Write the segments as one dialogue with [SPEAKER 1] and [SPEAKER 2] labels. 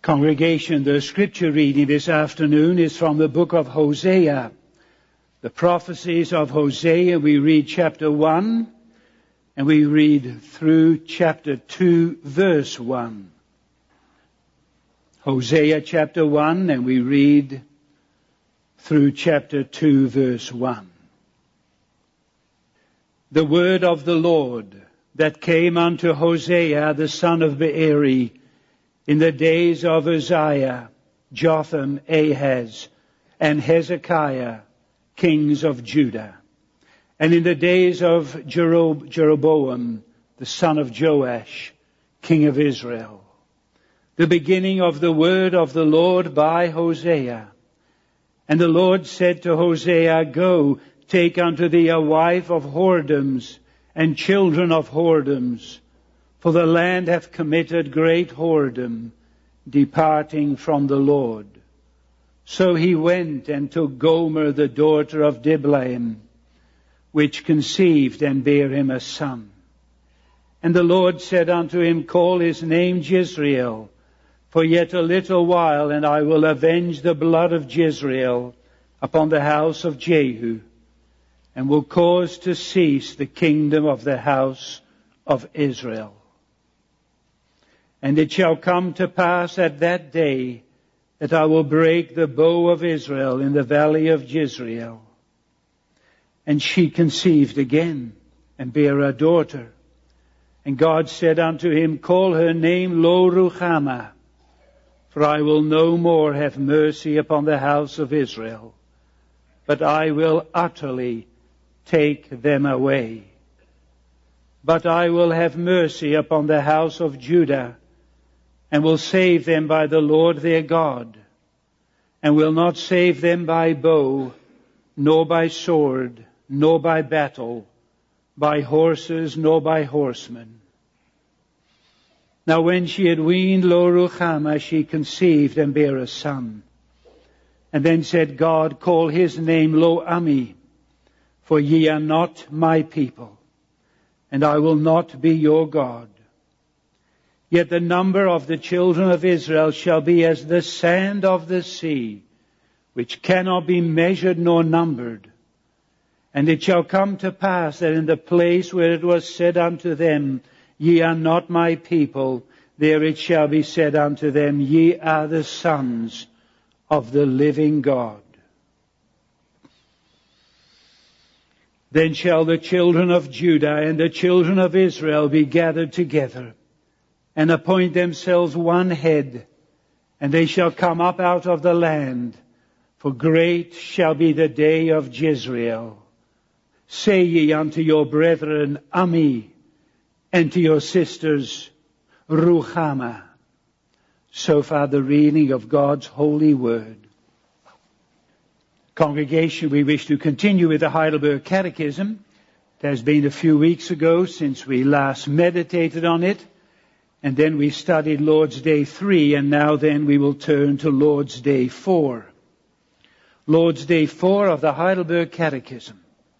[SPEAKER 1] Congregation, the scripture reading this afternoon is from the book of Hosea. The prophecies of Hosea, we read chapter 1 and we read through chapter 2 verse 1. Hosea chapter 1 and we read through chapter 2 verse 1. The word of the Lord that came unto Hosea the son of Beeri in the days of Uzziah, Jotham, Ahaz, and Hezekiah, kings of Judah, and in the days of Jeroboam, the son of Joash, king of Israel. The beginning of the word of the Lord by Hosea. And the Lord said to Hosea, Go, take unto thee a wife of whoredoms, and children of whoredoms, for the land hath committed great whoredom, departing from the Lord. So he went and took Gomer the daughter of Diblaim, which conceived and bare him a son. And the Lord said unto him, Call his name Jezreel, for yet a little while, and I will avenge the blood of Jezreel upon the house of Jehu, and will cause to cease the kingdom of the house of Israel. And it shall come to pass at that day that I will break the bow of Israel in the valley of Jezreel. And she conceived again and bare a daughter. And God said unto him, Call her name Lo-Ruhamah, for I will no more have mercy upon the house of Israel, but I will utterly take them away. But I will have mercy upon the house of Judah, and will save them by the Lord their God, and will not save them by bow, nor by sword, nor by battle, by horses, nor by horsemen. Now when she had weaned Lo-Ruhamah, she conceived and bare a son. And then said God, Call his name Lo-Ammi, for ye are not my people, and I will not be your God. Yet the number of the children of Israel shall be as the sand of the sea, which cannot be measured nor numbered. And it shall come to pass that in the place where it was said unto them, Ye are not my people, there it shall be said unto them, Ye are the sons of the living God. Then shall the children of Judah and the children of Israel be gathered together, and appoint themselves one head, and they shall come up out of the land, for great shall be the day of Jezreel. Say ye unto your brethren, Ammi, and to your sisters, Ruhamah. So far the reading of God's holy word. Congregation, we wish to continue with the Heidelberg Catechism. It has been a few weeks ago since we last meditated on it. And then we studied Lord's Day 3, and now then we will turn to Lord's Day 4. Lord's Day 4 of the Heidelberg Catechism.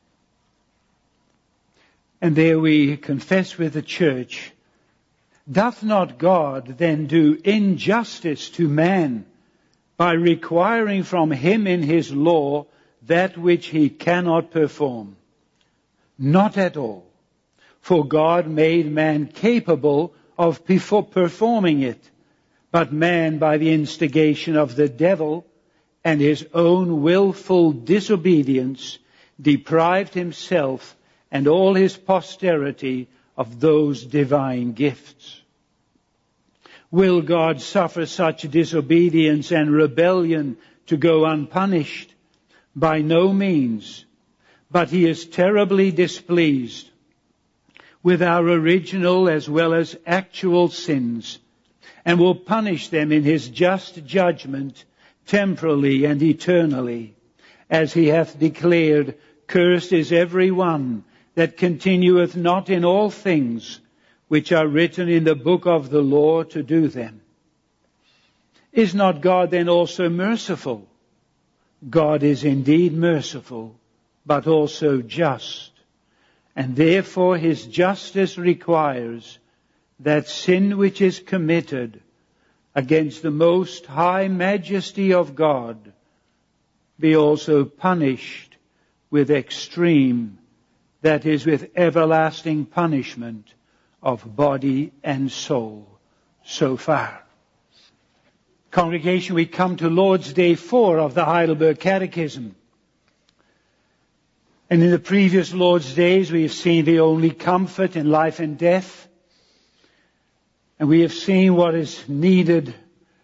[SPEAKER 1] And there we confess with the Church, Doth not God then do injustice to man by requiring from him in his law that which he cannot perform? Not at all. For God made man capable of performing it, but man by the instigation of the devil and his own willful disobedience deprived himself and all his posterity of those divine gifts. Will God suffer such disobedience and rebellion to go unpunished? By no means, but he is terribly displeased with our original as well as actual sins, and will punish them in his just judgment temporally and eternally, as he hath declared, Cursed is every one that continueth not in all things which are written in the book of the law to do them. Is not God then also merciful? God is indeed merciful, but also just. And therefore his justice requires that sin which is committed against the most high majesty of God, be also punished with extreme, that is, with everlasting punishment of body and soul. So far. Congregation, we come to Lord's Day 4 of the Heidelberg Catechism. And in the previous Lord's Days, we have seen the only comfort in life and death. And we have seen what is needed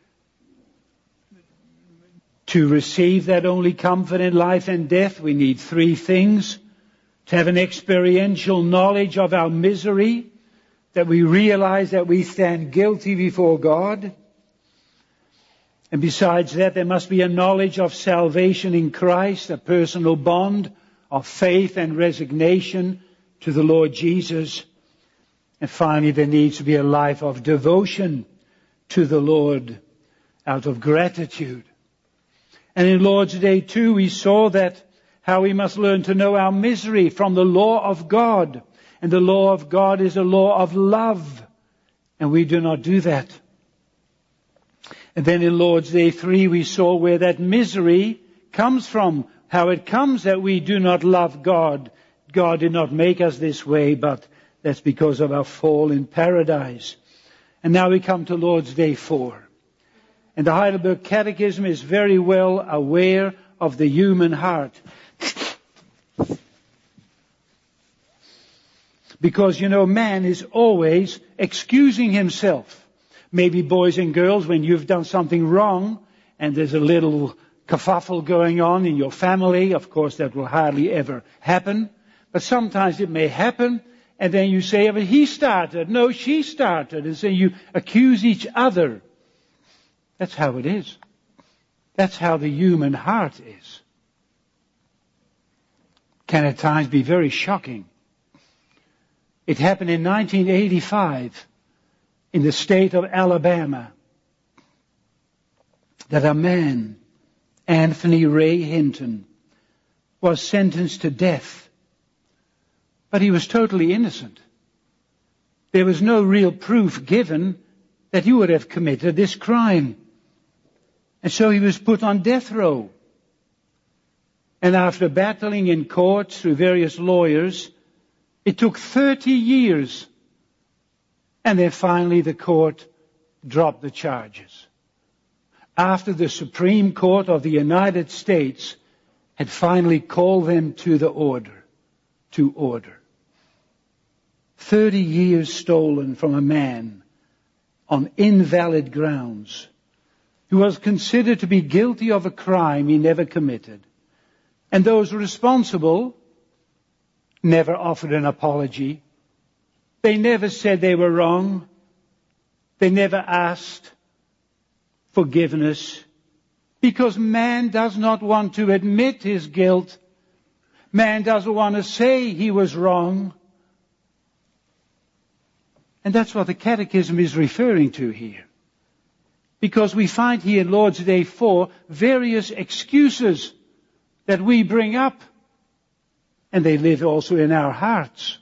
[SPEAKER 1] to receive that only comfort in life and death. We need three things: to have an experiential knowledge of our misery, that we realize that we stand guilty before God. And besides that, there must be a knowledge of salvation in Christ, a personal bond of faith and resignation to the Lord Jesus. And finally, there needs to be a life of devotion to the Lord out of gratitude. And in Lord's Day 2, we saw that how we must learn to know our misery from the law of God. And the law of God is a law of love. And we do not do that. And then in Lord's Day 3, we saw where that misery comes from. How it comes that we do not love God. God did not make us this way, but that's because of our fall in paradise. And now we come to Lord's Day 4. And the Heidelberg Catechism is very well aware of the human heart. Because, man is always excusing himself. Maybe boys and girls, when you've done something wrong, and there's a little kerfuffle going on in your family, of course that will hardly ever happen. But sometimes it may happen, and then you say, but he started. No, she started. And so you accuse each other. That's how it is. That's how the human heart is. Can at times be very shocking. It happened in 1985 in the state of Alabama that a man, Anthony Ray Hinton, was sentenced to death. But he was totally innocent. There was no real proof given that he would have committed this crime. And so he was put on death row. And after battling in courts through various lawyers, it took 30 years. And then finally the court dropped the charges. After the Supreme Court of the United States had finally called them to order. 30 years stolen from a man on invalid grounds, who was considered to be guilty of a crime he never committed. And those responsible never offered an apology. They never said they were wrong. They never asked forgiveness, because man does not want to admit his guilt. Man doesn't want to say he was wrong. And that's what the Catechism is referring to here. Because we find here in Lord's Day 4 various excuses that we bring up. And they live also in our hearts.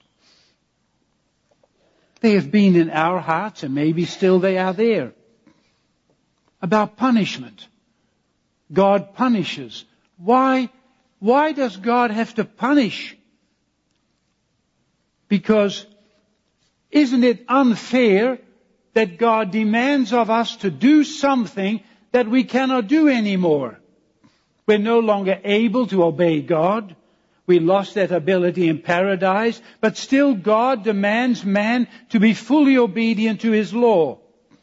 [SPEAKER 1] They have been in our hearts, and maybe still they are there. About punishment. God punishes. Why does God have to punish? Because isn't it unfair that God demands of us to do something that we cannot do anymore? We're no longer able to obey God. We lost that ability in paradise, but still God demands man to be fully obedient to His law.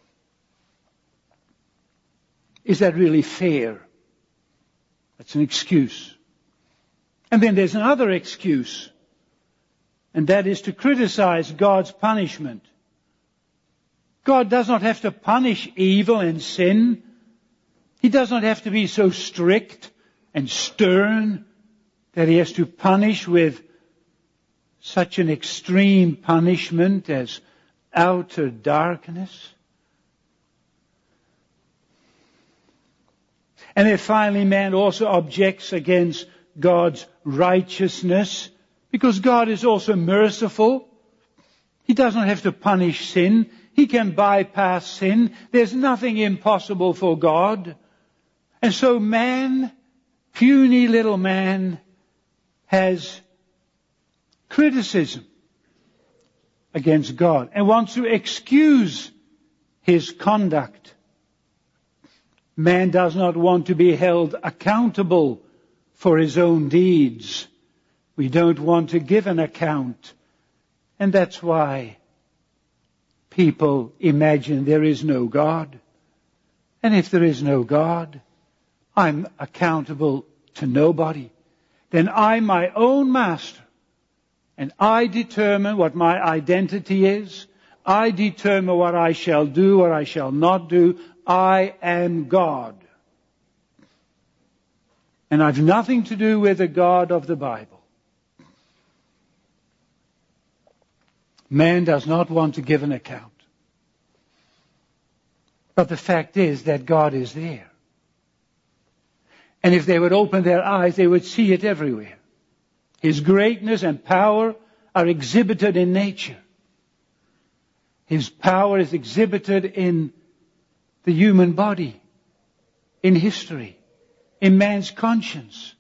[SPEAKER 1] Is that really fair? That's an excuse. And then there's another excuse, and that is to criticize God's punishment. God does not have to punish evil and sin. He does not have to be so strict and stern that He has to punish with such an extreme punishment as outer darkness. And then finally, man also objects against God's righteousness, because God is also merciful. He does not have to punish sin. He can bypass sin. There's nothing impossible for God. And so man, puny little man, has criticism against God and wants to excuse his conduct. Man does not want to be held accountable for his own deeds. We don't want to give an account. And that's why people imagine there is no God. And if there is no God, I'm accountable to nobody. Then I'm my own master. And I determine what my identity is. I determine what I shall do, what I shall not do. I am God. And I've nothing to do with the God of the Bible. Man does not want to give an account. But the fact is that God is there. And if they would open their eyes, they would see it everywhere. His greatness and power are exhibited in nature. His power is exhibited in the human body, in history, in man's conscience.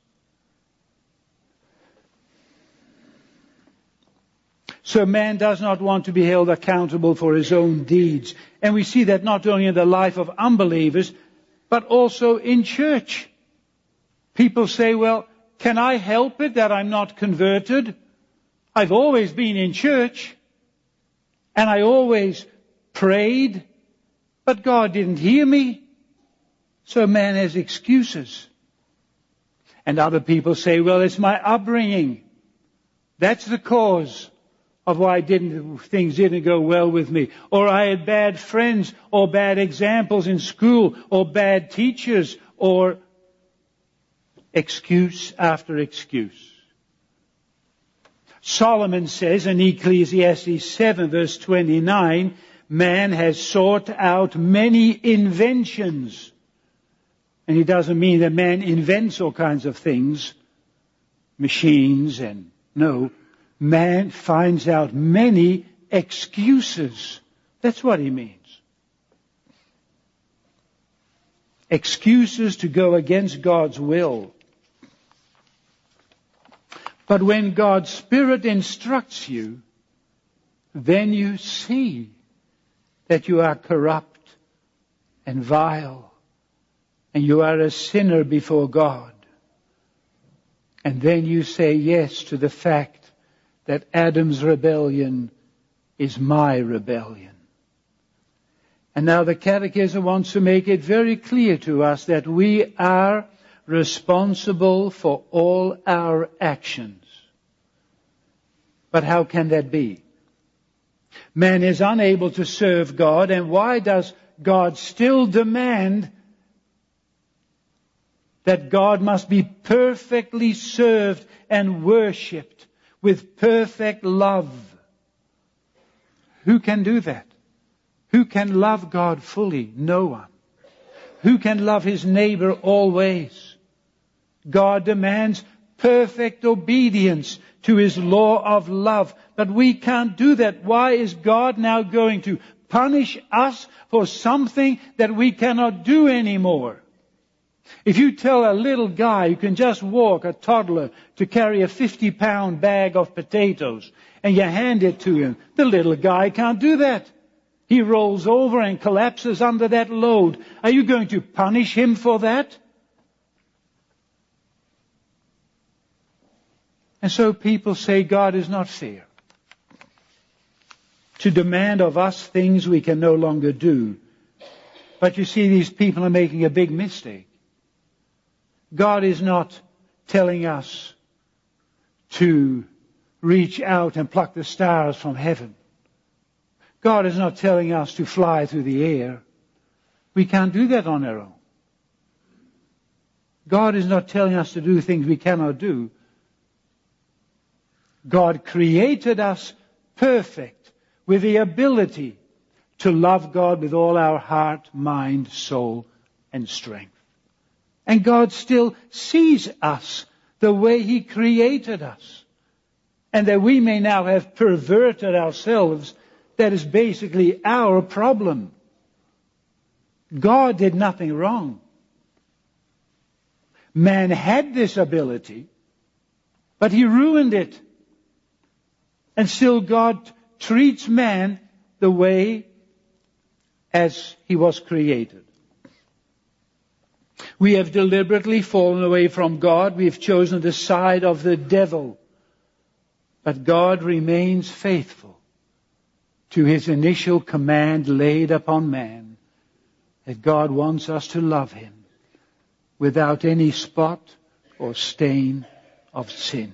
[SPEAKER 1] So man does not want to be held accountable for his own deeds. And we see that not only in the life of unbelievers, but also in church. People say, well, can I help it that I'm not converted? I've always been in church, and I always prayed, but God didn't hear me. So man has excuses. And other people say, well, it's my upbringing. That's the cause of why things didn't go well with me. Or I had bad friends, or bad examples in school, or bad teachers, or excuse after excuse. Solomon says in Ecclesiastes 7 verse 29, man has sought out many inventions. And he doesn't mean that man invents all kinds of things, machines and no. Man finds out many excuses. That's what he means. Excuses to go against God's will. But when God's Spirit instructs you, then you see that you are corrupt and vile, and you are a sinner before God. And then you say yes to the fact that Adam's rebellion is my rebellion. And now the Catechism wants to make it very clear to us that we are responsible for all our actions. But how can that be? Man is unable to serve God, and why does God still demand that God must be perfectly served and worshipped with perfect love? Who can do that? Who can love God fully? No one. Who can love his neighbor always? God demands perfect obedience to his law of love. But we can't do that. Why is God now going to punish us for something that we cannot do anymore? If you tell a little guy who can just walk, a toddler, to carry a 50-pound bag of potatoes, and you hand it to him, the little guy can't do that. He rolls over and collapses under that load. Are you going to punish him for that? And so people say God is not fair to demand of us things we can no longer do. But you see, these people are making a big mistake. God is not telling us to reach out and pluck the stars from heaven. God is not telling us to fly through the air. We can't do that on our own. God is not telling us to do things we cannot do. God created us perfect with the ability to love God with all our heart, mind, soul, and strength. And God still sees us the way He created us. And that we may now have perverted ourselves That is basically our problem. God did nothing wrong. Man had this ability, but he ruined it. And still God treats man the way as he was created. We have deliberately fallen away from God. We have chosen the side of the devil. But God remains faithful to his initial command laid upon man, that God wants us to love him without any spot or stain of sin.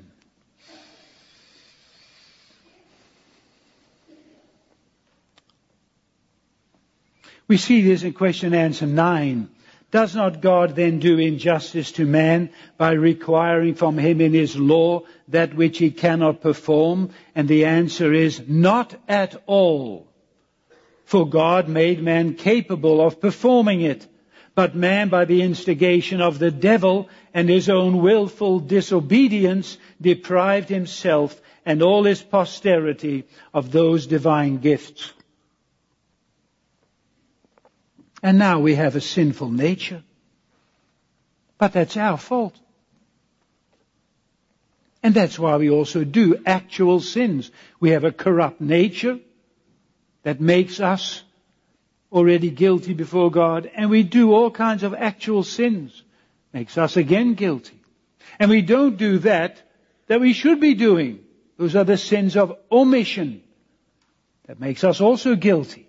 [SPEAKER 1] We see this in question answer 9. Does not God then do injustice to man by requiring from him in his law that which he cannot perform? And the answer is not at all. For God made man capable of performing it. But man, by the instigation of the devil and his own willful disobedience, deprived himself and all his posterity of those divine gifts. And now we have a sinful nature. But that's our fault. And that's why we also do actual sins. We have a corrupt nature that makes us already guilty before God. And we do all kinds of actual sins. Makes us again guilty. And we don't do that we should be doing. Those are the sins of omission. That makes us also guilty.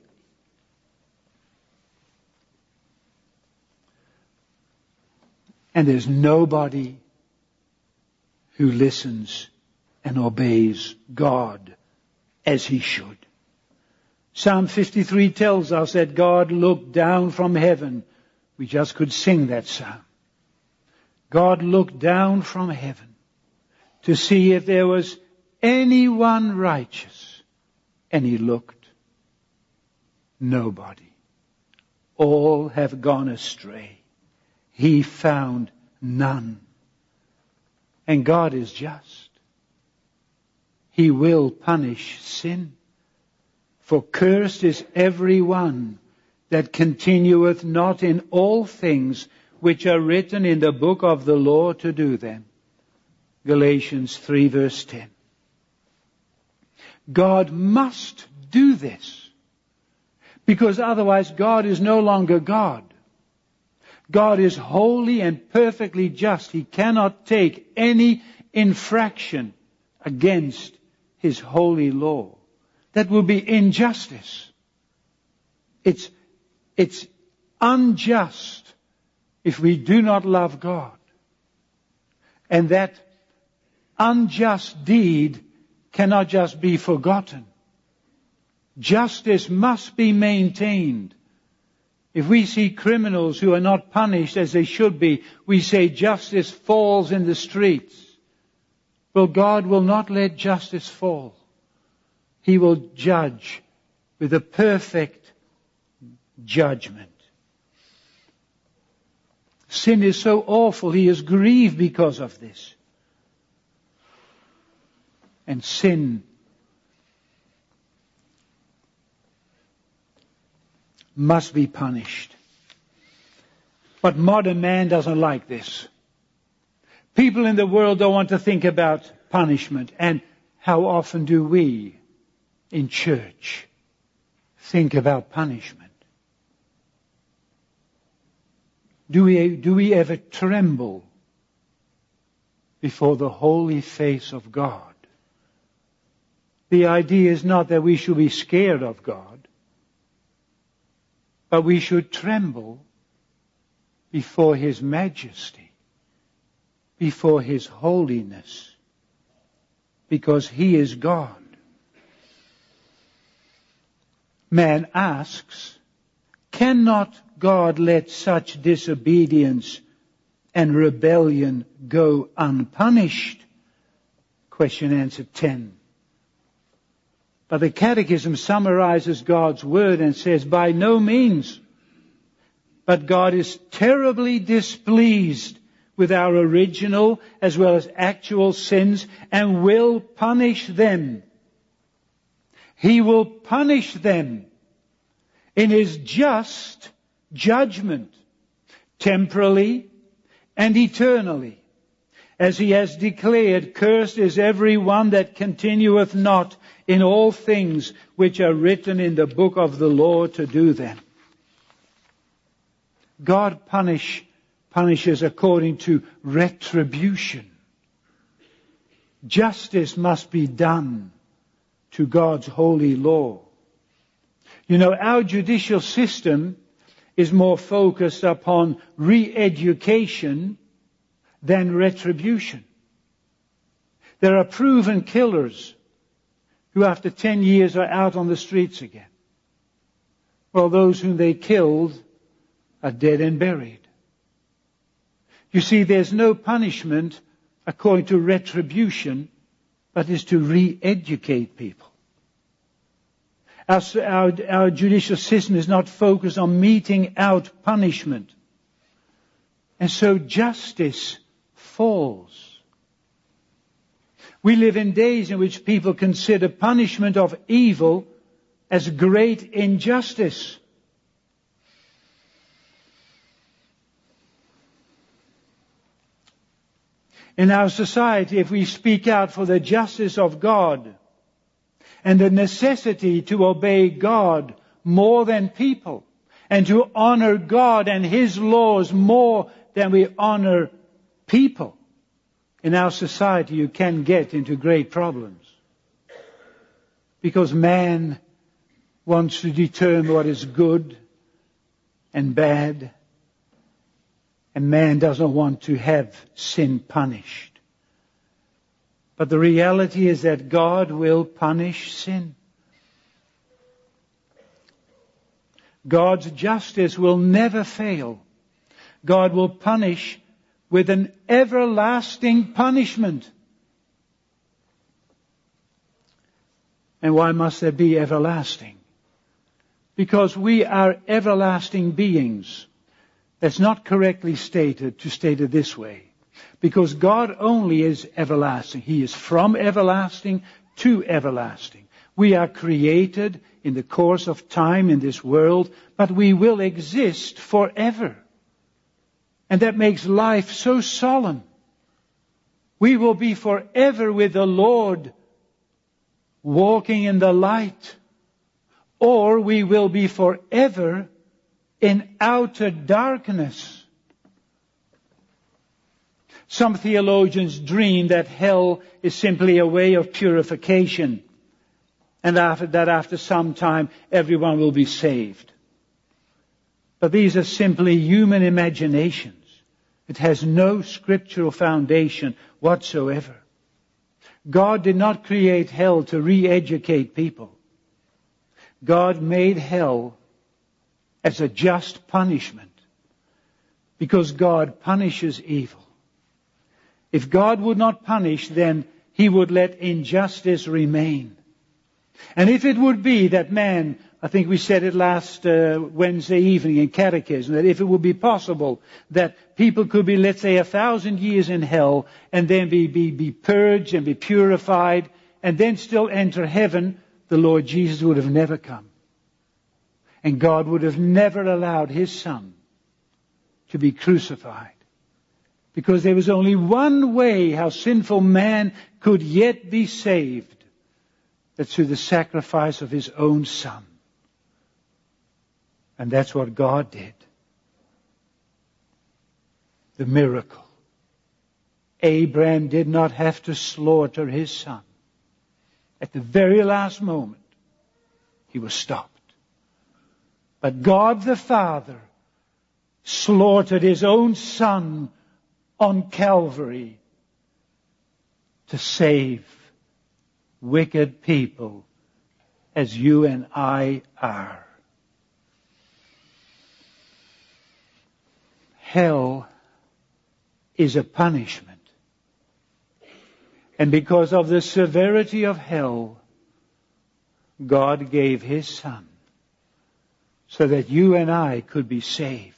[SPEAKER 1] And there's nobody who listens and obeys God as he should. Psalm 53 tells us that God looked down from heaven. We just could sing that psalm. God looked down from heaven to see if there was anyone righteous. And he looked. Nobody. All have gone astray. He found none. And God is just. He will punish sin. For cursed is every one that continueth not in all things which are written in the book of the law to do them. Galatians 3 verse 10. God must do this. Because otherwise God is no longer God. God is holy and perfectly just. He cannot take any infraction against his holy law. That would be injustice. It's unjust if we do not love God. And that unjust deed cannot just be forgotten. Justice must be maintained. If we see criminals who are not punished as they should be, we say justice falls in the streets. Well, God will not let justice fall. He will judge with a perfect judgment. Sin is so awful, he is grieved because of this. And sin must be punished. But modern man doesn't like this. People in the world don't want to think about punishment. And how often do we in church think about punishment? Do we ever tremble before the holy face of God? The idea is not that we should be scared of God, but we should tremble before his majesty, before his holiness, because he is God. Man asks, cannot God let such disobedience and rebellion go unpunished? Question answer 10. But the Catechism summarizes God's word and says, by no means. But God is terribly displeased with our original as well as actual sins and will punish them. He will punish them in His just judgment, temporally and eternally. As He has declared, cursed is every one that continueth not in all things which are written in the book of the law to do them. God punishes according to retribution. Justice must be done to God's holy law. You know, our judicial system is more focused upon re-education than retribution. There are proven killers who after 10 years are out on the streets again. Well, those whom they killed are dead and buried. You see, there's no punishment according to retribution, but is to re-educate people. Our judicial system is not focused on meting out punishment. And so justice falls. We live in days in which people consider punishment of evil as great injustice. In our society, if we speak out for the justice of God and the necessity to obey God more than people, and to honor God and His laws more than we honor people, in our society you can get into great problems. Because man wants to determine what is good and bad, and man doesn't want to have sin punished. But the reality is that God will punish sin. God's justice will never fail. God will punish with an everlasting punishment. And why must there be everlasting? Because we are everlasting beings. That's not correctly stated, to state it this way. Because God only is everlasting. He is from everlasting to everlasting. We are created in the course of time in this world, but we will exist forever. And that makes life so solemn. We will be forever with the Lord, walking in the light. Or we will be forever in outer darkness. Some theologians dream that hell is simply a way of purification, and after some time everyone will be saved. But these are simply human imaginations. It has no scriptural foundation whatsoever. God did not create hell to re-educate people. God made hell as a just punishment, because God punishes evil. If God would not punish, then He would let injustice remain. And if it would be that man, I think we said it last Wednesday evening in Catechism, that if it would be possible that people could be, let's say, 1,000 years in hell and then be purged and be purified and then still enter heaven, the Lord Jesus would have never come. And God would have never allowed His Son to be crucified. Because there was only one way how sinful man could yet be saved. That's through the sacrifice of His own Son. And that's what God did. The miracle. Abraham did not have to slaughter his son. At the very last moment, he was stopped. But God the Father slaughtered His own Son on Calvary to save wicked people as you and I are. Hell is a punishment. And because of the severity of hell, God gave His Son so that you and I could be saved.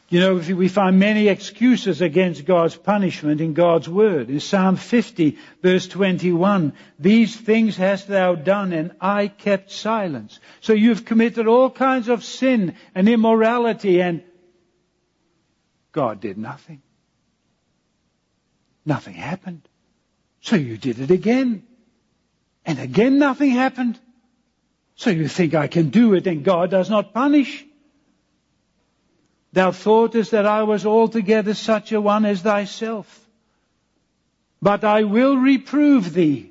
[SPEAKER 1] You know, we find many excuses against God's punishment in God's Word. In Psalm 50, verse 21, these things hast thou done, and I kept silence. So you've committed all kinds of sin and immorality, and God did nothing. Nothing happened. So you did it again. And again nothing happened. So you think, I can do it, and God does not punish. Thou thoughtest that I was altogether such a one as thyself. But I will reprove thee.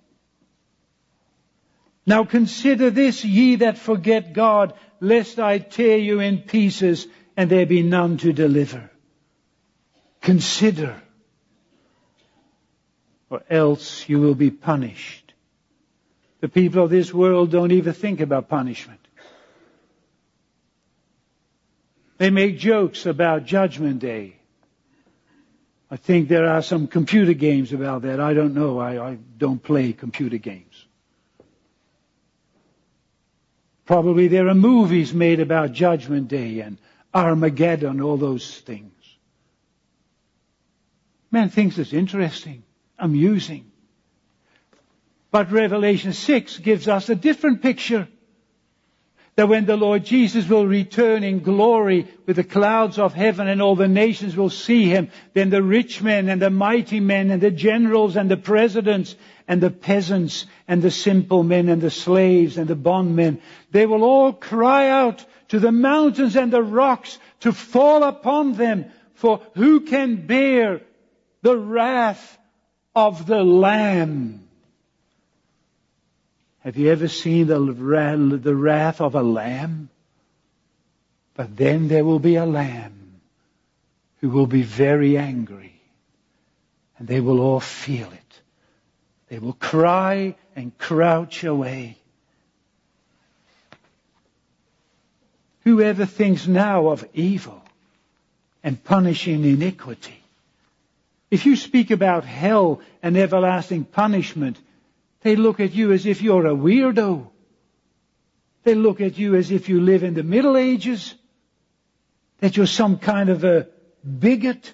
[SPEAKER 1] Now consider this, ye that forget God, lest I tear you in pieces, and there be none to deliver. Consider, or else you will be punished. The people of this world don't even think about punishment. They make jokes about Judgment Day. I think there are some computer games about that. I don't know. I don't play computer games. Probably there are movies made about Judgment Day and Armageddon, all those things. Man thinks it's interesting, amusing. But Revelation 6 gives us a different picture. That when the Lord Jesus will return in glory with the clouds of heaven and all the nations will see Him, then the rich men and the mighty men and the generals and the presidents and the peasants and the simple men and the slaves and the bondmen, they will all cry out to the mountains and the rocks to fall upon them. For who can bear the wrath of the Lamb? Have you ever seen the wrath of a lamb? But then there will be a lamb who will be very angry. And they will all feel it. They will cry and crouch away. Whoever thinks now of evil and punishing iniquity. If you speak about hell and everlasting punishment, they look at you as if you're a weirdo. They look at you as if you live in the Middle Ages. That you're some kind of a bigot.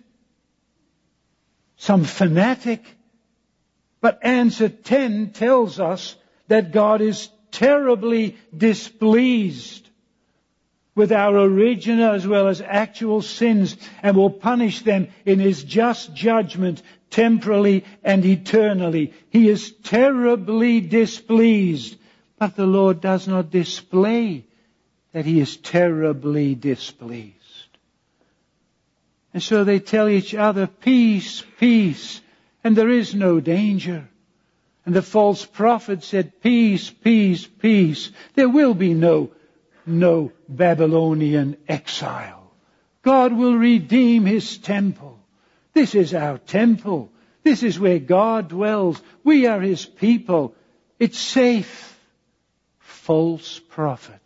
[SPEAKER 1] Some fanatic. But answer 10 tells us that God is terribly displeased with our original as well as actual sins and will punish them in His just judgment temporally and eternally. He is terribly displeased. But the Lord does not display that He is terribly displeased. And so they tell each other, peace, peace, and there is no danger. And the false prophet said, peace, peace, peace. There will be no Babylonian exile. God will redeem His temple. This is our temple. This is where God dwells. We are His people. It's safe. False prophets.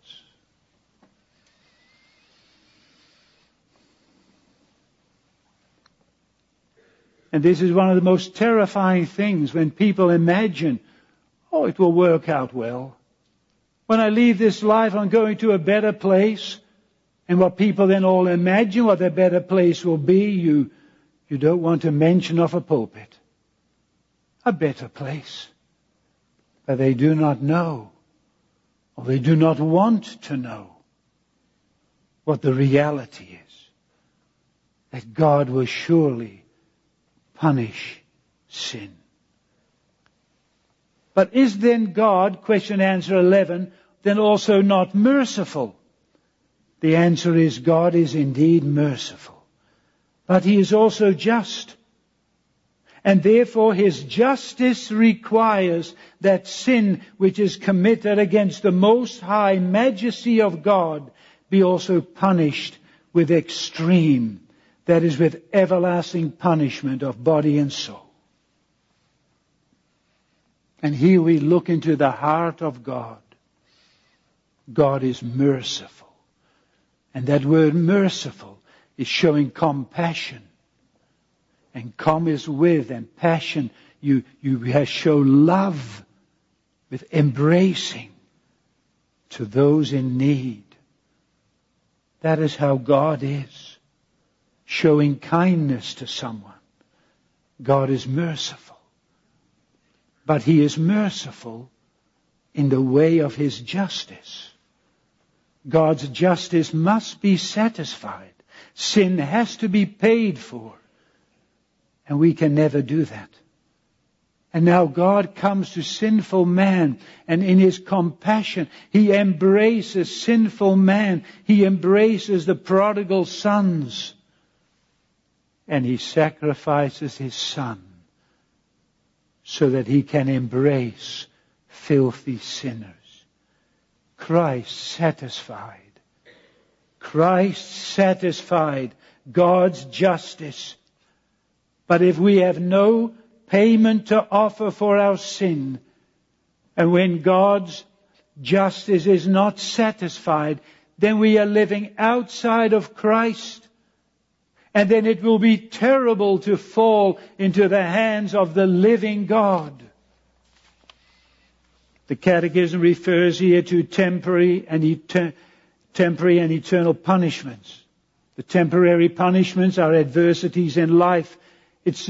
[SPEAKER 1] And this is one of the most terrifying things when people imagine, oh, it will work out well. When I leave this life, I'm going to a better place. And what people then all imagine what a better place will be, you don't want to mention off a pulpit. A better place. But they do not know, or they do not want to know, what the reality is. That God will surely punish sin. But is then God, question answer 11, then also not merciful? The answer is God is indeed merciful. But He is also just. And therefore His justice requires that sin which is committed against the most high majesty of God be also punished with extreme, that is with everlasting punishment of body and soul. And here we look into the heart of God. God is merciful. And that word merciful is showing compassion. And com is with, and passion, you show love with embracing to those in need. That is how God is. showing kindness to someone. God is merciful. But He is merciful in the way of His justice. God's justice must be satisfied. Sin has to be paid for. And we can never do that. And now God comes to sinful man, and in His compassion, He embraces sinful man. He embraces the prodigal sons. And He sacrifices His Son so that He can embrace filthy sinners. Christ satisfied. Christ satisfied God's justice. But if we have no payment to offer for our sin, and when God's justice is not satisfied, then we are living outside of Christ. And then it will be terrible to fall into the hands of the living God. The Catechism refers here to temporary and eternal punishments. The temporary punishments are adversities in life. It's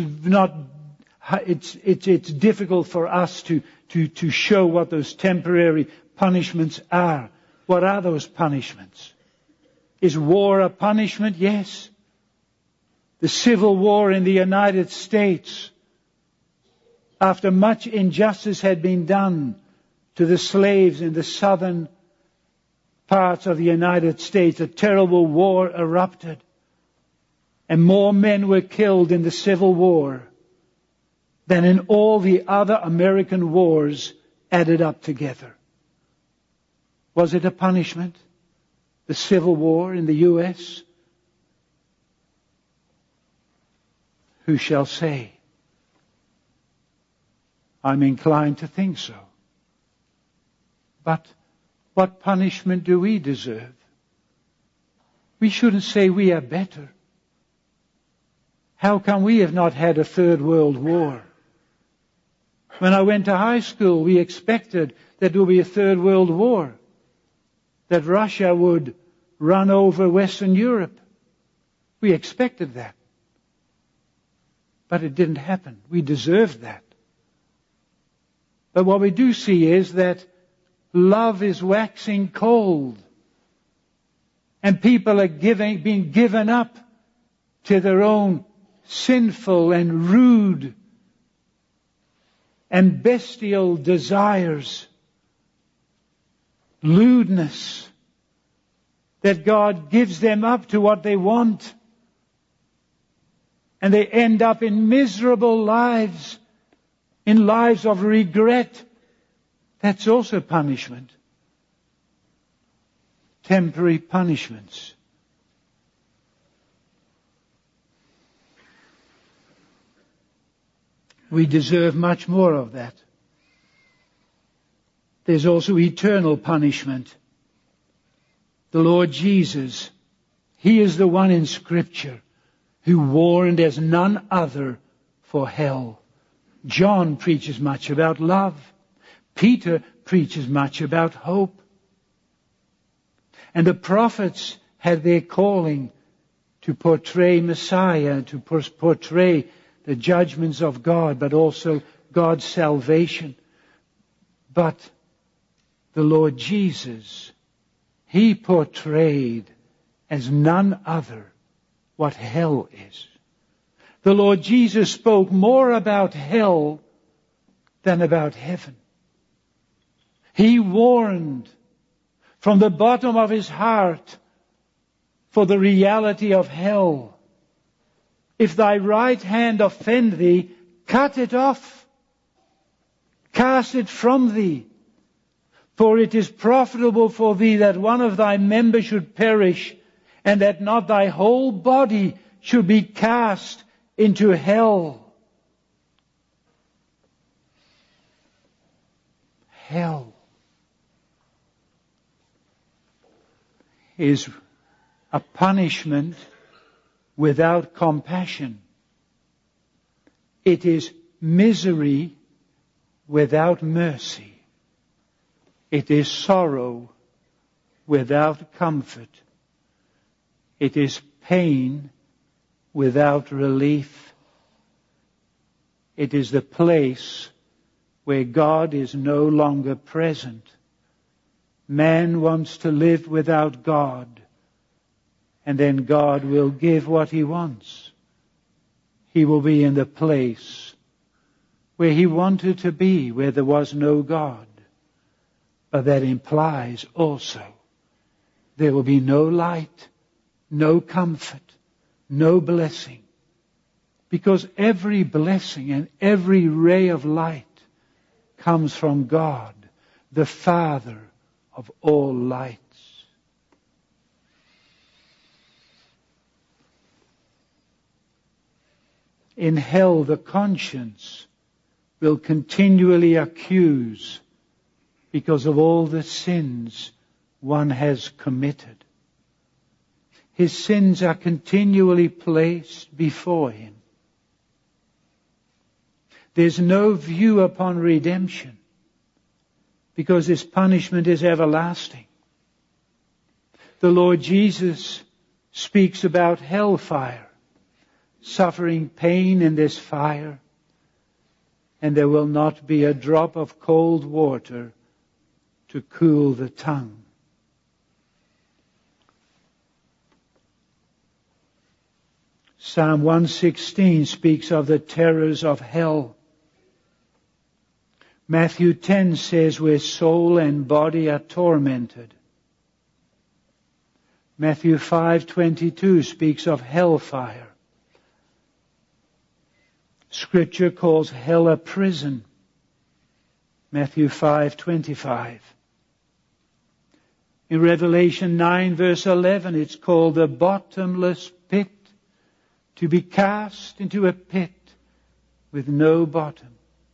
[SPEAKER 1] difficult for us to show what those temporary punishments are. What are those punishments? Is war a punishment? Yes. The Civil War in the United States, after much injustice had been done to the slaves in the southern parts of the United States, a terrible war erupted. And more men were killed in the Civil War than in all the other American wars added up together. Was it a punishment? The Civil War in the U.S.? Who shall say? I'm inclined to think so. But what punishment do we deserve? We shouldn't say we are better. How come we have not had a third world war? When I went to high school, we expected that there would be a third world war, that Russia would run over Western Europe. We expected that. But it didn't happen. We deserved that. But what we do see is that love is waxing cold. And people are being given up to their own sinful and rude and bestial desires. Lewdness. That God gives them up to what they want. And they end up in miserable lives, in lives of regret. That's also punishment. Temporary punishments. We deserve much more of that. There's also eternal punishment. The Lord Jesus, He is the one in Scripture who warned as none other for hell. John preaches much about love. Peter preaches much about hope. And the prophets had their calling to portray Messiah, to portray the judgments of God, but also God's salvation. But the Lord Jesus, He portrayed as none other what hell is. The Lord Jesus spoke more about hell than about heaven. He warned from the bottom of His heart for the reality of hell. If thy right hand offend thee, cut it off. Cast it from thee. For it is profitable for thee that one of thy members should perish, and that not thy whole body should be cast into hell. Hell is a punishment without compassion. It is misery without mercy. It is sorrow without comfort. It is pain without relief. It is the place where God is no longer present. Man wants to live without God, and then God will give what he wants. He will be in the place where he wanted to be, where there was no God. But that implies also there will be no light, no comfort, no blessing. Because every blessing and every ray of light comes from God, the Father of all lights. In hell, the conscience will continually accuse because of all the sins one has committed. His sins are continually placed before him. There's no view upon redemption because his punishment is everlasting. The Lord Jesus speaks about hellfire, suffering pain in this fire, and there will not be a drop of cold water to cool the tongue. Psalm 116 speaks of the terrors of hell. Matthew 10 says where soul and body are tormented. Matthew 5:22 speaks of hellfire. Scripture calls hell a prison. Matthew 5:25. In Revelation 9 verse 11 it's called the bottomless pit, to be cast into a pit with no bottom.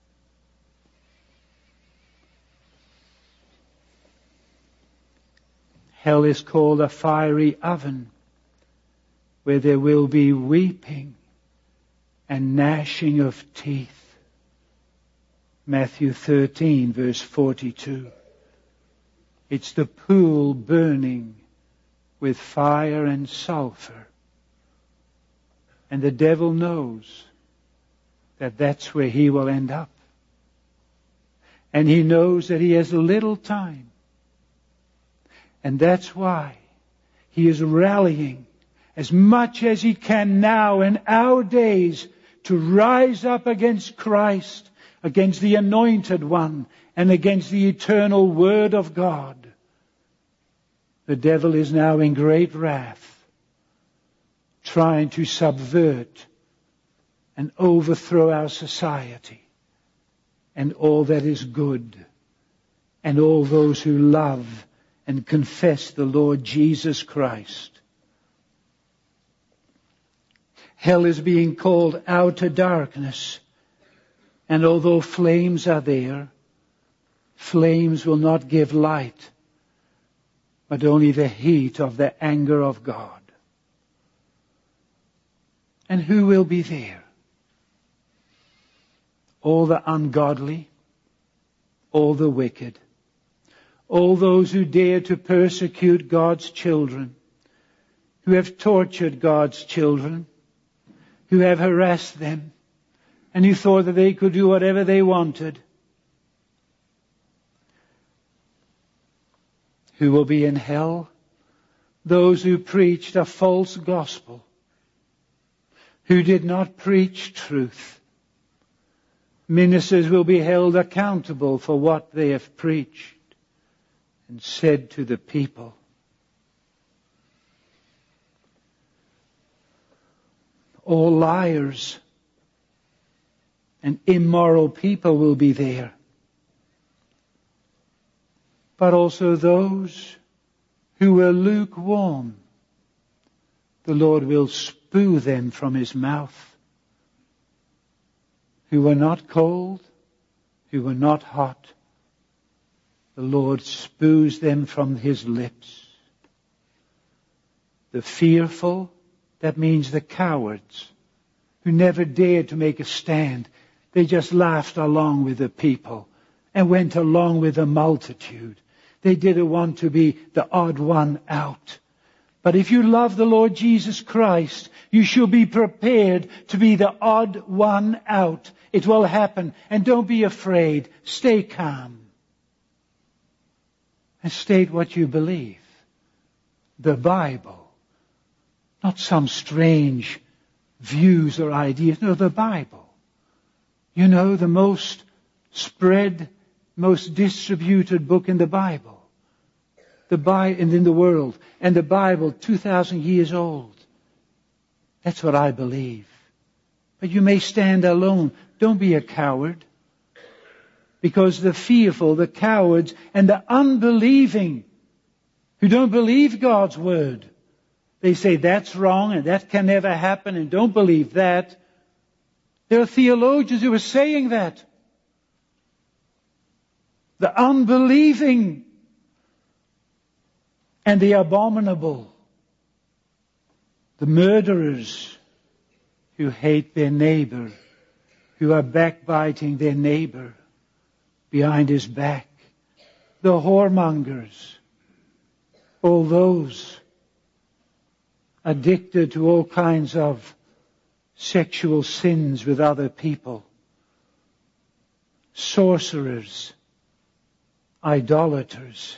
[SPEAKER 1] Hell is called a fiery oven, where there will be weeping and gnashing of teeth. Matthew 13, verse 42. It's the pool burning with fire and sulfur. And the devil knows that that's where he will end up. And he knows that he has little time. And that's why he is rallying as much as he can now in our days to rise up against Christ, against the Anointed One, and against the eternal Word of God. The devil is now in great wrath, trying to subvert and overthrow our society and all that is good and all those who love and confess the Lord Jesus Christ. Hell is being called outer darkness, and although flames are there, flames will not give light, but only the heat of the anger of God. And who will be there? All the ungodly, all the wicked, all those who dare to persecute God's children, who have tortured God's children, who have harassed them, and who thought that they could do whatever they wanted. Who will be in hell? Those who preached a false gospel, who did not preach truth. Ministers will be held accountable for what they have preached and said to the people. All liars and immoral people will be there. But also those who were lukewarm. The Lord will spew them from His mouth. Who were not cold, who were not hot, the Lord spews them from His lips. The fearful, that means the cowards, who never dared to make a stand. They just laughed along with the people and went along with the multitude. They didn't want to be the odd one out. But if you love the Lord Jesus Christ, you should be prepared to be the odd one out. It will happen. And don't be afraid. Stay calm. And state what you believe. The Bible. Not some strange views or ideas. No, the Bible. You know, the most spread, most distributed book in the Bible. And in the world. And the Bible, 2,000 years old. That's what I believe. But you may stand alone. Don't be a coward. Because the fearful, the cowards, and the unbelieving, who don't believe God's word, they say that's wrong and that can never happen and don't believe that. There are theologians who are saying that. The unbelieving and the abominable, the murderers who hate their neighbor, who are backbiting their neighbor behind his back, the whoremongers, all those addicted to all kinds of sexual sins with other people, sorcerers, idolaters.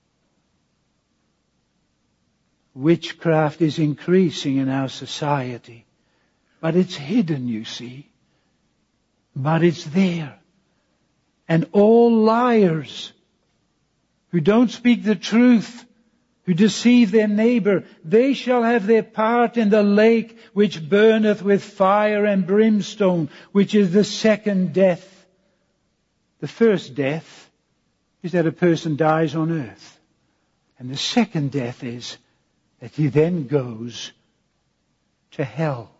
[SPEAKER 1] Witchcraft is increasing in our society. But it's hidden, you see. But it's there. And all liars who don't speak the truth, who deceive their neighbor, they shall have their part in the lake which burneth with fire and brimstone, which is the second death. The first death is that a person dies on earth. And the second death is that he then goes to hell.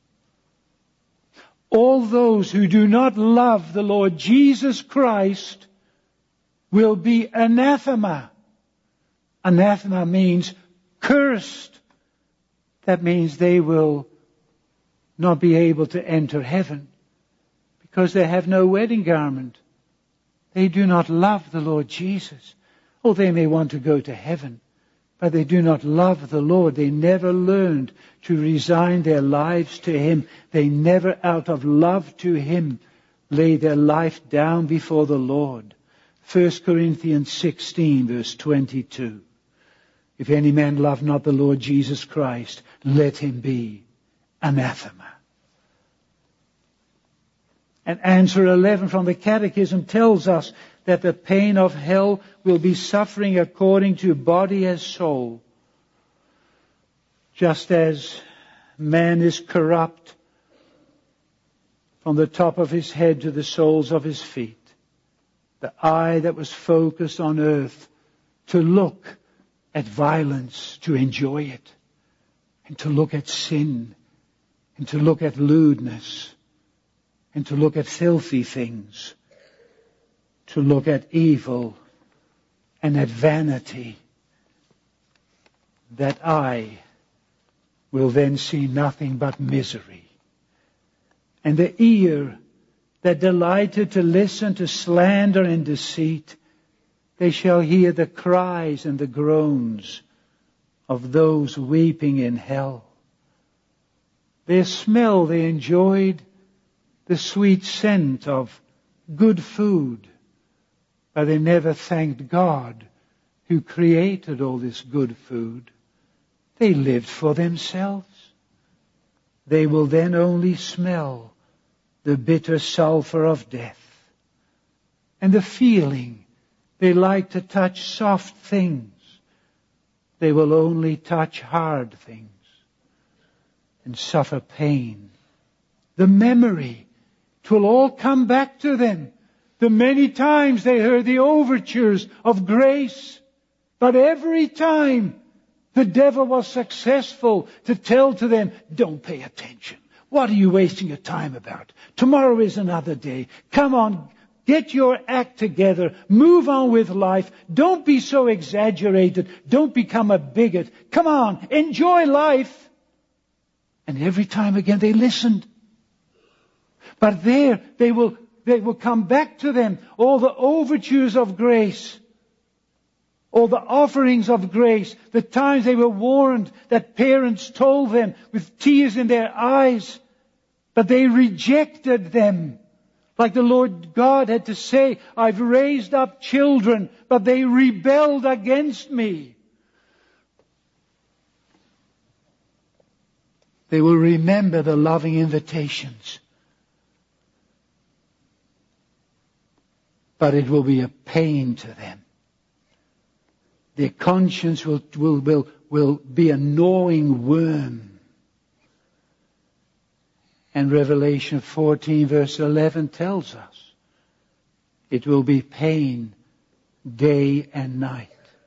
[SPEAKER 1] All those who do not love the Lord Jesus Christ will be anathema. Anathema means cursed. That means they will not be able to enter heaven because they have no wedding garment. They do not love the Lord Jesus. Oh, they may want to go to heaven, but they do not love the Lord. They never learned to resign their lives to Him. They never, out of love to Him, lay their life down before the Lord. 1 Corinthians 16, verse 22. If any man love not the Lord Jesus Christ, let him be anathema. And answer 11 from the Catechism tells us that the pain of hell will be suffering according to body as soul. Just as man is corrupt from the top of his head to the soles of his feet. The eye that was focused on earth to look at violence, to enjoy it, and to look at sin, and to look at lewdness, and to look at filthy things, to look at evil and at vanity. That eye will then see nothing but misery. And the ear that delighted to listen to slander and deceit, they shall hear the cries and the groans of those weeping in hell. Their smell, they enjoyed the sweet scent of good food, but they never thanked God who created all this good food. They lived for themselves. They will then only smell the bitter sulfur of death. And the feeling, they like to touch soft things. They will only touch hard things and suffer pain. The memory, it will all come back to them. The many times they heard the overtures of grace, but every time the devil was successful to tell to them, don't pay attention. What are you wasting your time about? Tomorrow is another day. Come on, get your act together. Move on with life. Don't be so exaggerated. Don't become a bigot. Come on, enjoy life. And every time again they listened. But there they will come back to them, all the overtures of grace. All the offerings of grace, the times they were warned, that parents told them with tears in their eyes, but they rejected them. Like the Lord God had to say, I've raised up children, but they rebelled against me. They will remember the loving invitations. But it will be a pain to them. Their conscience will be a gnawing worm. And Revelation 14 verse 11 tells us it will be pain day and night.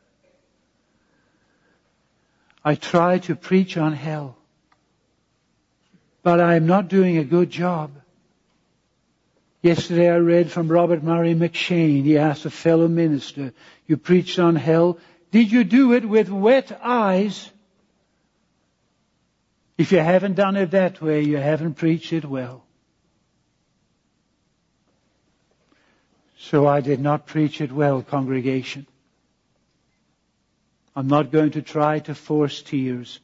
[SPEAKER 1] I try to preach on hell, but I am not doing a good job. Yesterday I read from Robert Murray McShane. He asked a fellow minister, you preached on hell. Did you do it with wet eyes? If you haven't done it that way, you haven't preached it well. So I did not preach it well, congregation. I'm not going to try to force tears.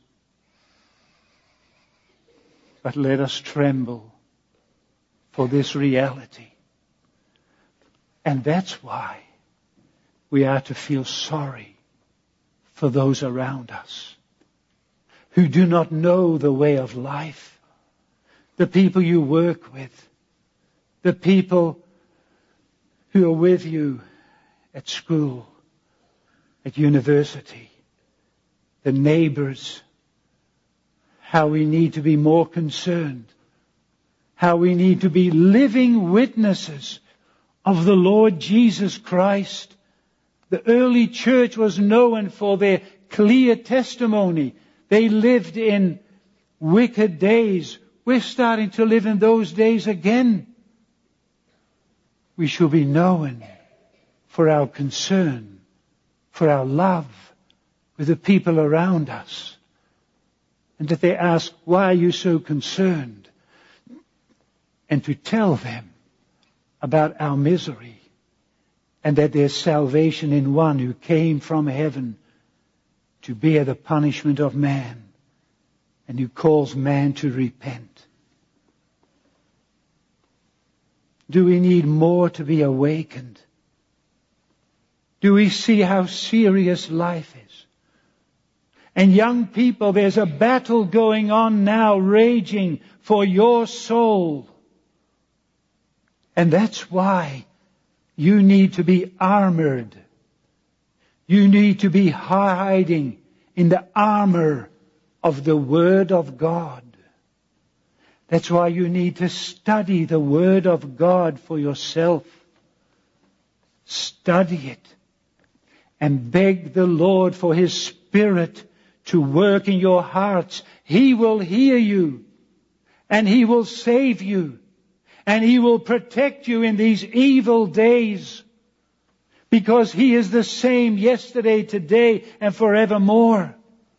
[SPEAKER 1] But let us tremble for this reality. And that's why we are to feel sorry for those around us who do not know the way of life. The people you work with. The people who are with you at school, at university. The neighbors. How we need to be more concerned. How we need to be living witnesses of the Lord Jesus Christ. The early church was known for their clear testimony. They lived in wicked days. We're starting to live in those days again. We should be known for our concern, for our love with the people around us. And that they ask, why are you so concerned? And to tell them about our misery. And that there's salvation in one who came from heaven to bear the punishment of man. And who calls man to repent. Do we need more to be awakened? Do we see how serious life is? And young people, there's a battle going on now, raging for your soul. And that's why you need to be armored. You need to be hiding in the armor of the Word of God. That's why you need to study the Word of God for yourself. Study it. And beg the Lord for His Spirit to work in your hearts. He will hear you. And He will save you. And He will protect you in these evil days. Because He is the same yesterday, today, and forevermore.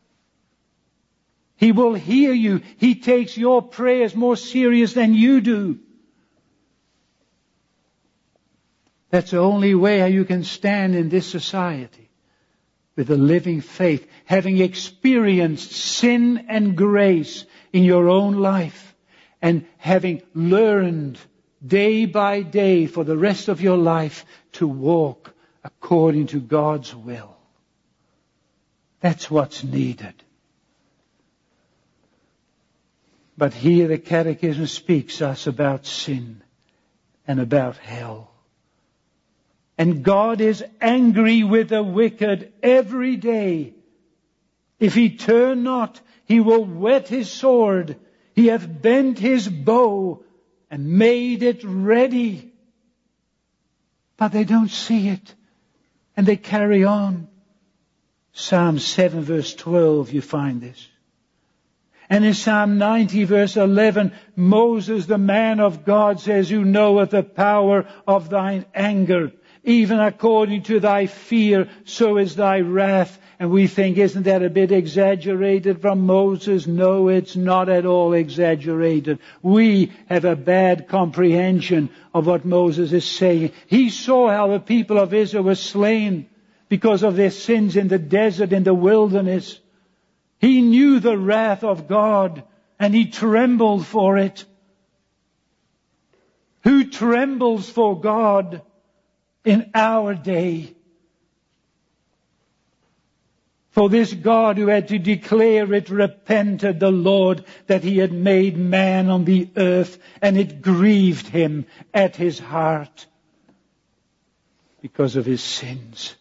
[SPEAKER 1] He will hear you. He takes your prayers more serious than you do. That's the only way how you can stand in this society. With a living faith. Having experienced sin and grace in your own life. And having learned day by day for the rest of your life to walk according to God's will. That's what's needed. But here the Catechism speaks us about sin and about hell. And God is angry with the wicked every day. If he turn not, he will whet his sword. He hath bent his bow and made it ready. But they don't see it. And they carry on. Psalm 7 verse 12, you find this. And in Psalm 90 verse 11, Moses, the man of God, says, who knoweth the power of thine anger, even according to thy fear, so is thy wrath. And we think, isn't that a bit exaggerated from Moses? No, it's not at all exaggerated. We have a bad comprehension of what Moses is saying. He saw how the people of Israel were slain because of their sins in the desert, in the wilderness. He knew the wrath of God, and he trembled for it. Who trembles for God in our day? For this God who had to declare it repented the Lord that he had made man on the earth, and it grieved him at his heart because of his sins.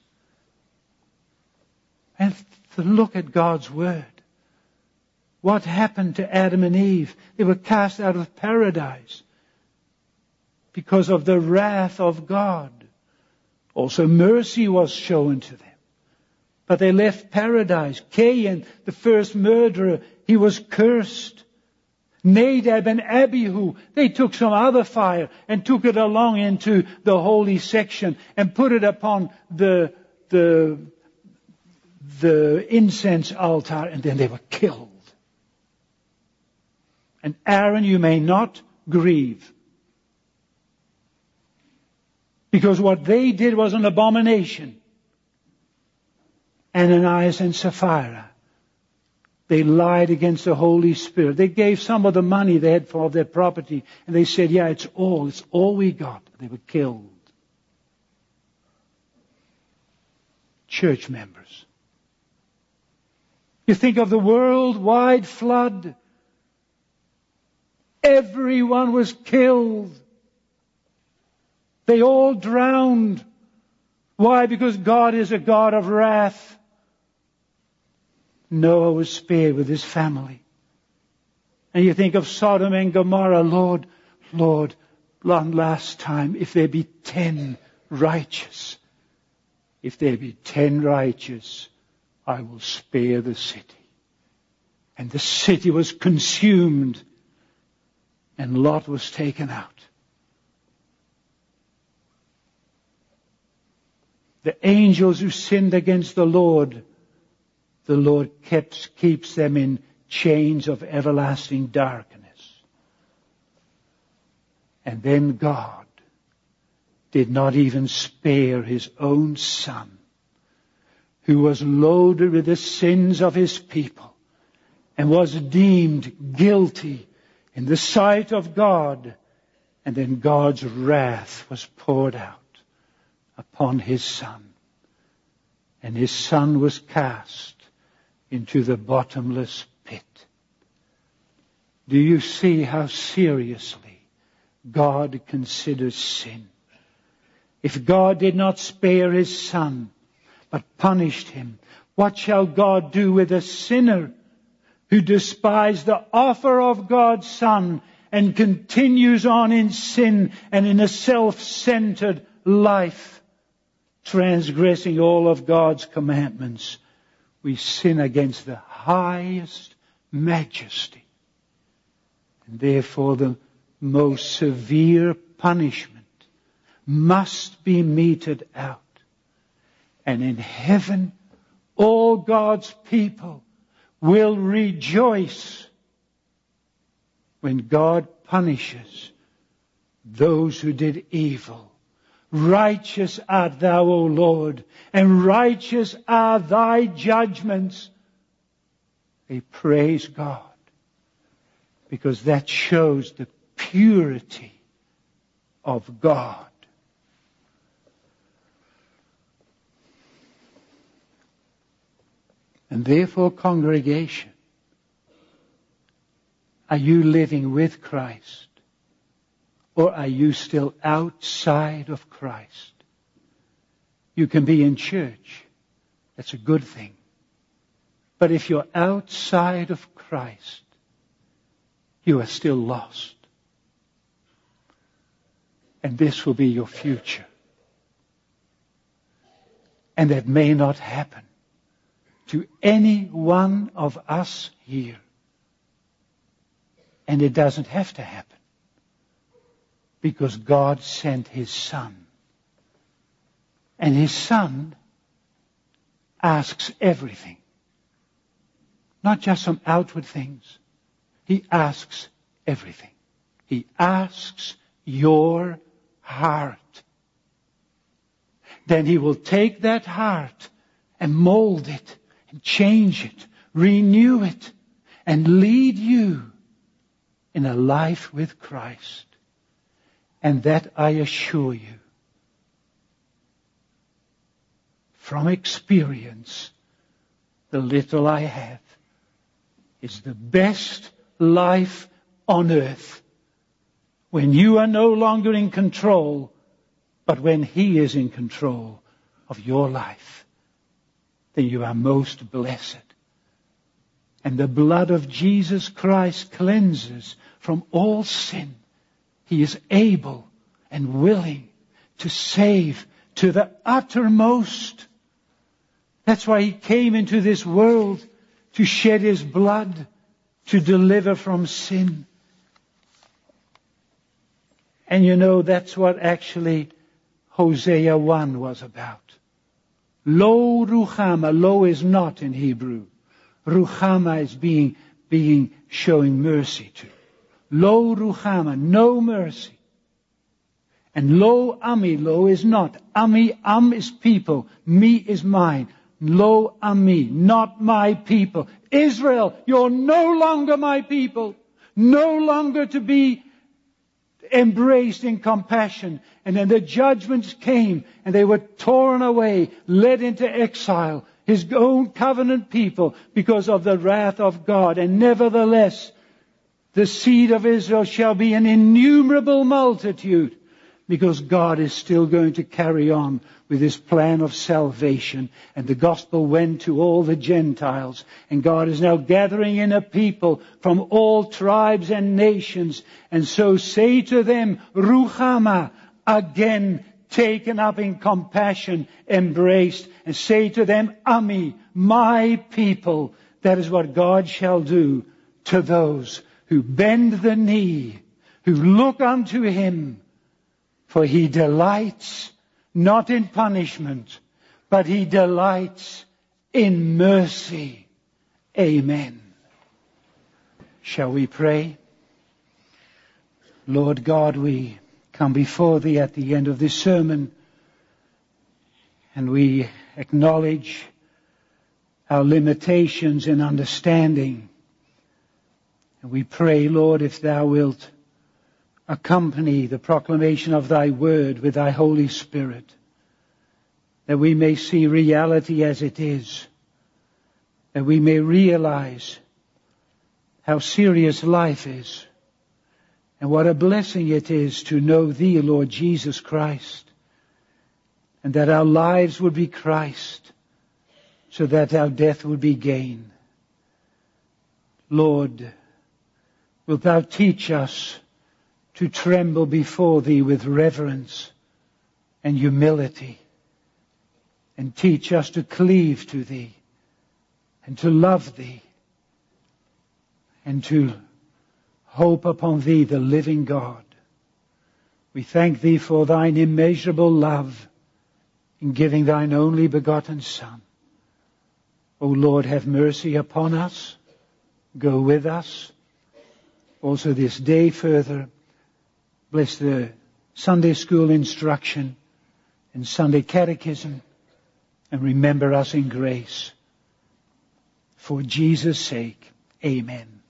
[SPEAKER 1] And look at God's word. What happened to Adam and Eve? They were cast out of paradise because of the wrath of God. Also mercy was shown to them. But they left paradise. Cain, the first murderer, he was cursed. Nadab and Abihu, they took some other fire and took it along into the holy section and put it upon the incense altar, and then they were killed. And Aaron, you may not grieve, because what they did was an abomination. Ananias and Sapphira, they lied against the Holy Spirit. They gave some of the money they had for their property, and they said, yeah, it's all we got. They were killed. Church members. You think of the worldwide flood. Everyone was killed. They all drowned. Why? Because God is a God of wrath. Noah was spared with his family. And you think of Sodom and Gomorrah. Lord, one last time, if there be 10 righteous, I will spare the city. And the city was consumed, and Lot was taken out. The angels who sinned against the Lord keeps them in chains of everlasting darkness. And then God did not even spare his own Son, who was loaded with the sins of his people and was deemed guilty in the sight of God. And then God's wrath was poured out upon his Son. And his Son was cast into the bottomless pit. Do you see how seriously God considers sin? If God did not spare his Son, but punished him, what shall God do with a sinner who despised the offer of God's Son and continues on in sin and in a self-centered life, transgressing all of God's commandments? We sin against the highest majesty. And therefore the most severe punishment must be meted out. And in heaven, all God's people will rejoice when God punishes those who did evil. Righteous art thou, O Lord, and righteous are thy judgments. They praise God, because that shows the purity of God. And therefore, congregation, are you living with Christ? Or are you still outside of Christ? You can be in church. That's a good thing. But if you're outside of Christ, you are still lost. And this will be your future. And that may not happen to any one of us here. And it doesn't have to happen, because God sent his Son. And his Son asks everything. Not just some outward things. He asks everything. He asks your heart. then He will take that heart and mold it and change it, renew it, and lead you in a life with Christ. And that I assure you, from experience, the little I have is the best life on earth. When you are no longer in control, but when He is in control of your life, then you are most blessed. And the blood of Jesus Christ cleanses from all sin. He is able and willing to save to the uttermost. That's why He came into this world, to shed His blood, to deliver from sin. And you know, that's what actually Hosea 1 was about. Lo ruchama. Lo is not in Hebrew. Ruchama is being showing mercy to. Lo ruchama, no mercy. And lo ami, lo is not. Ami, am is people. Me is mine. Lo ami, not my people. Israel, you're no longer my people. No longer to be embraced in compassion. And then the judgments came and they were torn away, led into exile. His own covenant people, because of the wrath of God. And nevertheless, the seed of Israel shall be an innumerable multitude, because God is still going to carry on with His plan of salvation. And the gospel went to all the Gentiles. And God is now gathering in a people from all tribes and nations. And so say to them, Ruchama, again taken up in compassion, embraced. And say to them, Ami, my people. That is what God shall do to those who bend the knee, who look unto Him. For He delights not in punishment, but He delights in mercy. Amen. Shall we pray? Lord God, we come before Thee at the end of this sermon, and we acknowledge our limitations in understanding. And we pray, Lord, if Thou wilt accompany the proclamation of Thy word with Thy Holy Spirit, that we may see reality as it is, that we may realize how serious life is, and what a blessing it is to know Thee, Lord Jesus Christ, and that our lives would be Christ, so that our death would be gain. Lord, wilt Thou teach us to tremble before Thee with reverence and humility, and teach us to cleave to Thee, and to love Thee, and to hope upon Thee, the living God. We thank Thee for Thine immeasurable love in giving Thine only begotten Son. O Lord, have mercy upon us. Go with us. Also this day further, bless the Sunday school instruction and Sunday catechism, and remember us in grace. For Jesus' sake, amen.